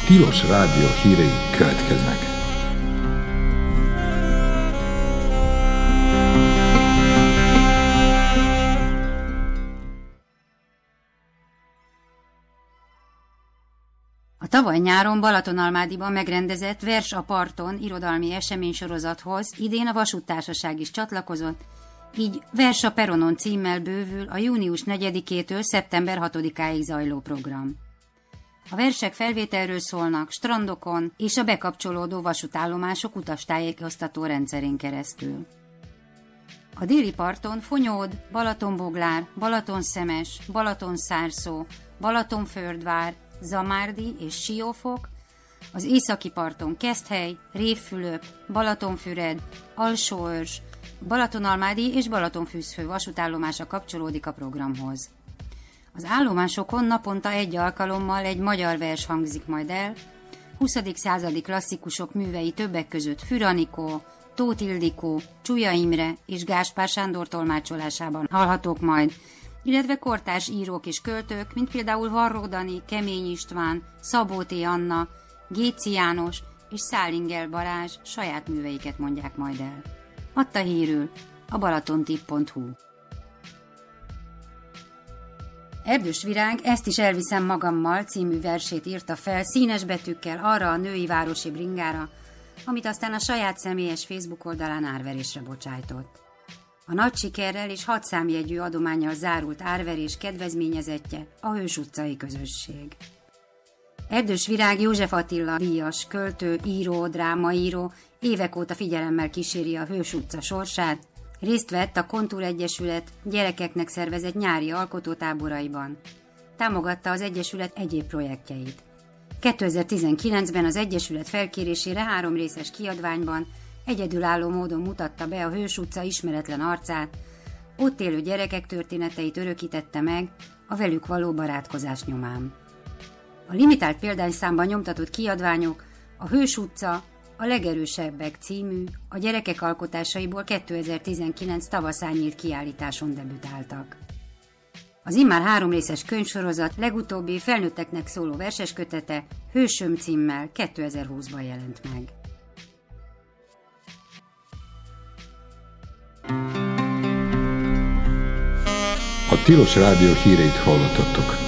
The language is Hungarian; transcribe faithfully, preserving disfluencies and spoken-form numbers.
Tilos Rádió hírei következnek. A tavaly nyáron Balatonalmádiban megrendezett Vers a parton irodalmi eseménysorozathoz idén a Vasúttársaság is csatlakozott, így Vers a peronon címmel bővül a június negyedikétől szeptember hatodikáig zajló program. A versek felvételről szólnak strandokon és a bekapcsolódó vasútállomások utastájékoztató rendszerén keresztül. A déli parton Fonyód, Balatonboglár, Balatonszemes, Balatonszárszó, Balatonföldvár, Zamárdi és Siófok, az északi parton Keszthely, Révfülöp, Balatonfüred, Alsóörs, Balatonalmádi és Balatonfűzfő vasútállomása kapcsolódik a programhoz. Az állomásokon naponta egy alkalommal egy magyar vers hangzik majd el, huszadik századi klasszikusok művei többek között Für Anikó, Tóth Ildikó, Csuja Imre és Gáspár Sándor tolmácsolásában hallhatók majd, illetve kortárs írók és költők, mint például Varró Dani, Kemény István, Szabó T. Anna, Géci János és Szálingel Balázs saját műveiket mondják majd el. Adta hírül a balatontip pont hu. Erdős Virág Ezt is elviszem magammal című versét írta fel színes betűkkel arra a női városi bringára, amit aztán a saját személyes Facebook oldalán árverésre bocsájtott. A nagy sikerrel és hat számjegyű adománnyal zárult árverés kedvezményezettje a Hős utcai közösség. Erdős Virág József Attila díjas, költő, író, drámaíró évek óta figyelemmel kíséri a Hős utca sorsát, részt vett a Kontúr Egyesület gyerekeknek szervezett nyári alkotótáboraiban. Támogatta az Egyesület egyéb projektjeit. kétezer-tizenkilencben az Egyesület felkérésére három részes kiadványban egyedülálló módon mutatta be a Hős utca ismeretlen arcát, ott élő gyerekek történeteit örökítette meg a velük való barátkozás nyomán. A limitált példányszámban nyomtatott kiadványok a Hős utca a legerősebbek című, a gyerekek alkotásaiból kétezer-tizenkilenc tavaszán nyílt kiállításon debütáltak. Az immár három részes könyvsorozat legutóbbi felnőtteknek szóló verseskötete Hősöm címmel kétezer-húszban jelent meg. A Tilos Rádió híreit hallottattok.